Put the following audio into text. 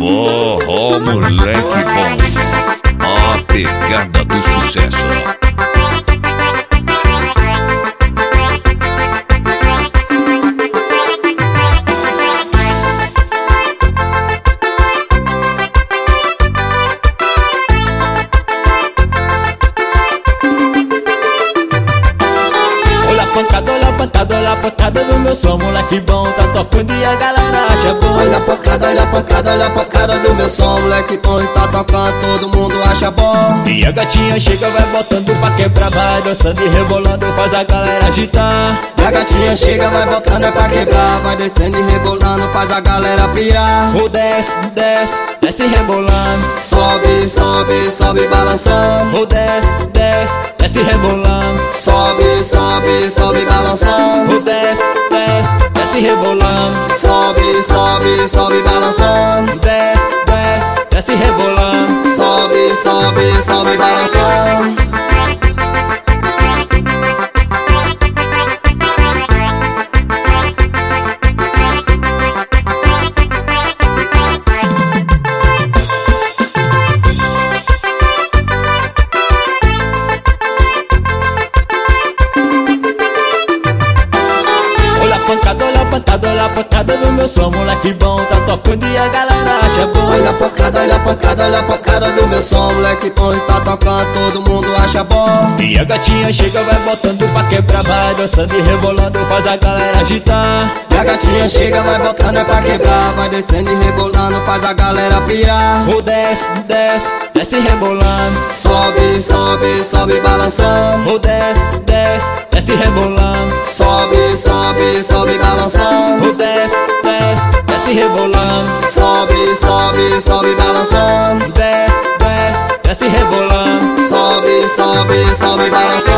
Forró, moleque bom, a pegada do sucesso. Olha a pancada do meu som, moleque bom, tá tocando e a galera acha bom. Olha a pancada do meu som, moleque bom, está tocando, todo mundo acha bom. E a gatinha chega, vai botando pra quebrar, vai dançando e rebolando, faz a galera agitar. E a gatinha chega, vai botando é pra quebrar, vai descendo e rebolando, faz a galera pirar. O desce, desce, desce rebolando, sobe, sobe, sobe balançando. O desce, desce, desce rebolando, sobe, sobe, sobe balançando. O desce, desce, desce rebolando, sobe, sobe, sobe balançando. Desce, desce, desce rebolando, sobe, sobe, sobe balançando. Olha a pancada do meu som, moleque bom, tá tocando e a galera acha bom. Olha a pancada do meu som, moleque bom, está tocando, todo mundo acha bom. E a gatinha chega, vai botando pra quebrar, vai dançando e rebolando, faz a galera agitar. E a gatinha chega, vai botando é pra quebrar, vai descendo e rebolando, faz a galera pirar. O desce, desce, desce rebolando, sobe, sobe, sobe balançando. O desce, desce, desce rebolando, sobe, sobe, sobe balançando. O desce, desce, desce rebolando, sobe, sobe, sobe balançando. Desce, desce, desce rebolando, sobe, sobe, sobe balançando.